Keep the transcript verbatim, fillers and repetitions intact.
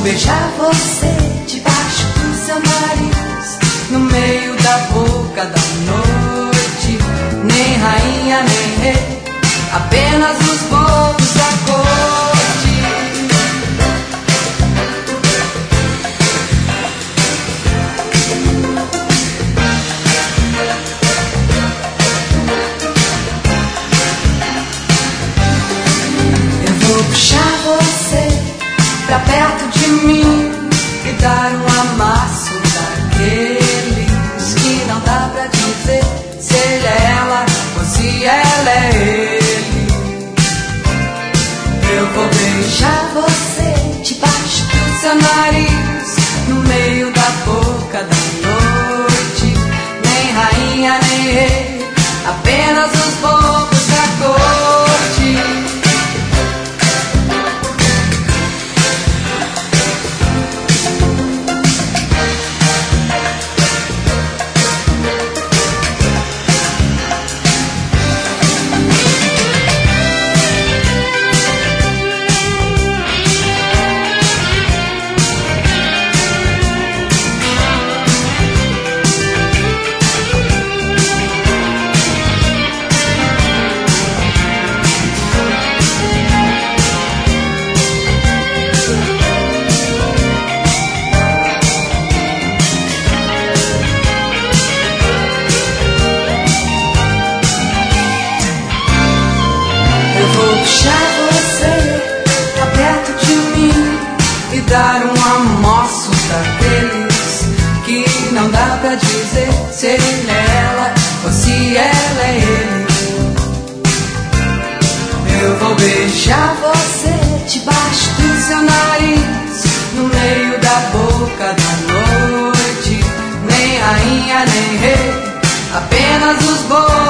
beijar você debaixo do seu nariz, no meio da boca da noite. Nem rainha, nem rei, apenas os bobos da corte. Eu vou puxar você pra perto de mim e dar um amasso daqueles que não dá pra dizer se ele é ela ou se ela é ele. Eu vou beijar você debaixo do seu nariz, no meio da boca da noite. Nem rainha, nem rei, apenas os bobos da corte. Dar um almoço daqueles que não dá pra dizer se ele é ela ou se ela é ele. Eu vou beijar você debaixo do seu nariz, no meio da boca da noite. Nem rainha, nem rei, apenas os bons